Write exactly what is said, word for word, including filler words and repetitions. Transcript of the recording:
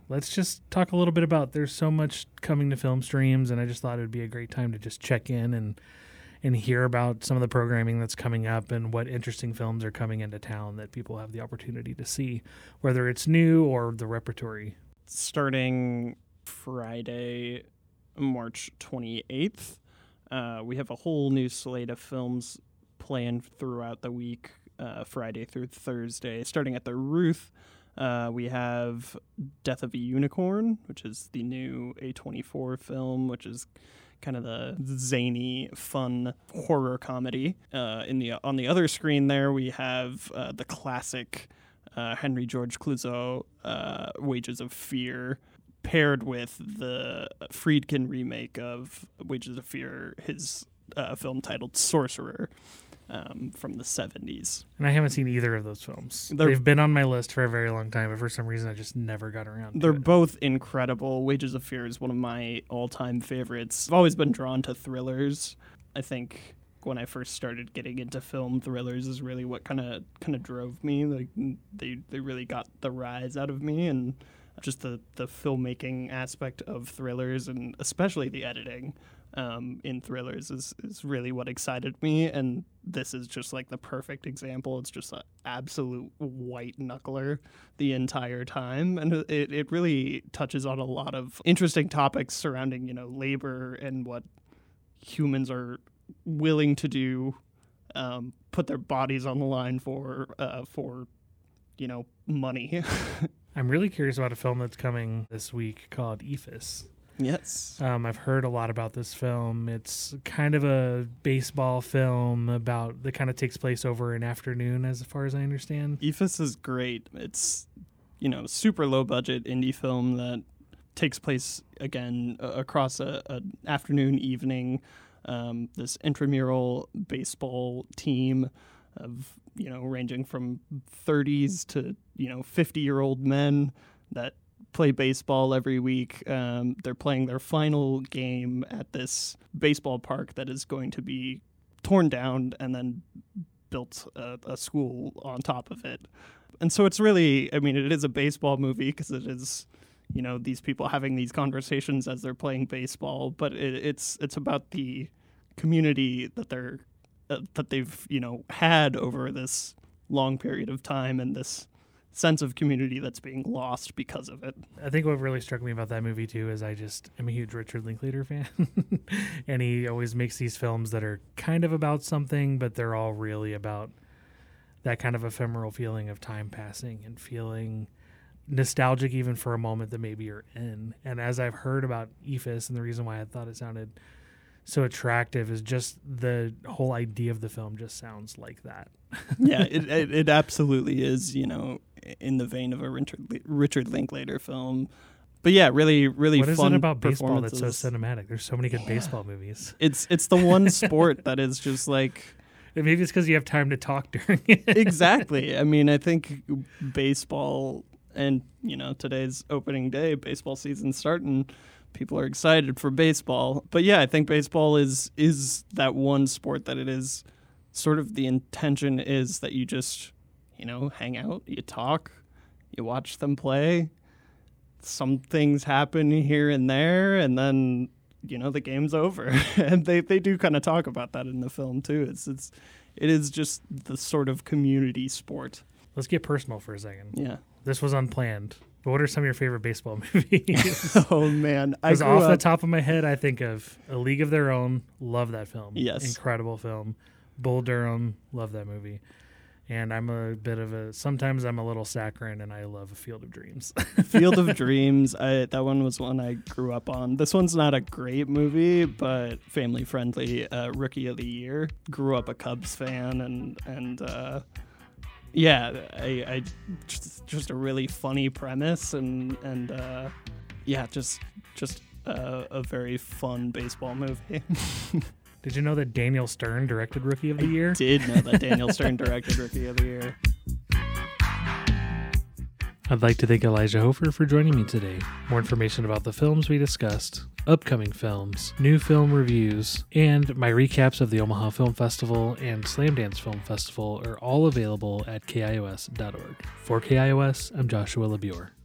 let's just talk a little bit about, there's so much coming to film streams, and I just thought it would be a great time to just check in and and hear about some of the programming that's coming up and what interesting films are coming into town that people have the opportunity to see, whether it's new or the repertory. Starting Friday, March twenty-eighth, uh, we have a whole new slate of films planned throughout the week, uh, Friday through Thursday. Starting at the Ruth, uh, we have Death of a Unicorn, which is the new A twenty-four film, which is kind of the zany, fun horror comedy. Uh, in the on the other screen there, we have uh, the classic uh, Henry George Clouzot, uh, Wages of Fear, paired with the Friedkin remake of Wages of Fear, his uh, film titled Sorcerer. Um, from the seventies. And I haven't seen either of those films. They're, They've been on my list for a very long time, but for some reason I just never got around to They're it. both incredible. Wages of Fear is one of my all-time favorites. I've always been drawn to thrillers. I think when I first started getting into film, thrillers is really what kind of kind of drove me. Like they they really got the rise out of me, and just the the filmmaking aspect of thrillers, and especially the editing um, in thrillers is, is really what excited me. And this is just like the perfect example. It's just an absolute white knuckler the entire time. And it, it really touches on a lot of interesting topics surrounding, you know, labor and what humans are willing to do, um, put their bodies on the line for, uh, for, you know, money. I'm really curious about a film that's coming this week called Ephus. Yes. Um, I've heard a lot about this film. It's kind of a baseball film about that kind of takes place over an afternoon, as far as I understand. Ephus is great. It's, you know, super low budget indie film that takes place again uh, across a, a afternoon, evening. Um, this intramural baseball team of, you know, ranging from thirties to, you know, fifty year old men that play baseball every week. Um, they're playing their final game at this baseball park that is going to be torn down and then built a, a school on top of it. And so it's really, I mean, it is a baseball movie because it is, you know, these people having these conversations as they're playing baseball, but it, it's it's about the community that they're uh, that they've, you know, had over this long period of time, and this sense of community that's being lost because of it. I think what really struck me about that movie too is I just am a huge Richard Linklater fan. And he always makes these films that are kind of about something, but they're all really about that kind of ephemeral feeling of time passing and feeling nostalgic even for a moment that maybe you're in. And as I've heard about Ephus, and the reason why I thought it sounded so attractive is just the whole idea of the film just sounds like that. Yeah, it, it it absolutely is, you know, in the vein of a Richard, Richard Linklater film. But yeah, really, really what fun What is it about baseball that's so performances. cinematic? There's so many good Yeah. baseball movies. It's it's the one sport that is just like... And maybe it's because you have time to talk during it. Exactly. I mean, I think baseball, and, you know, today's opening day, baseball season starting, people are excited for baseball. But yeah, I think baseball is is that one sport that it is sort of the intention is that you just, you know, hang out, you talk, you watch them play. Some things happen here and there, and then, you know, the game's over. And they, they do kind of talk about that in the film too. It's it's it is just the sort of community sport. Let's get personal for a second. Yeah. This was unplanned. But what are some of your favorite baseball movies? Oh man, I Because grew off up, the top of my head, I think of A League of Their Own. Love that film. Yes. Incredible film. Bull Durham. Love that movie. And I'm a bit of a, sometimes I'm a little saccharine, and I love A Field of Dreams. Field of Dreams. I, that one was one I grew up on. This one's not a great movie, but family friendly. Uh, Rookie of the Year. Grew up a Cubs fan, and and uh, yeah, I, I just, just a really funny premise, and and uh, yeah, just just uh, a very fun baseball movie. Did you know that Daniel Stern directed Rookie of the Year? I did know that Daniel Stern directed Rookie of the Year. I'd like to thank Elijah Hofer for joining me today. More information about the films we discussed, upcoming films, new film reviews, and my recaps of the Omaha Film Festival and Slamdance Film Festival are all available at K I O S dot org. For K I O S, I'm Joshua LeBure.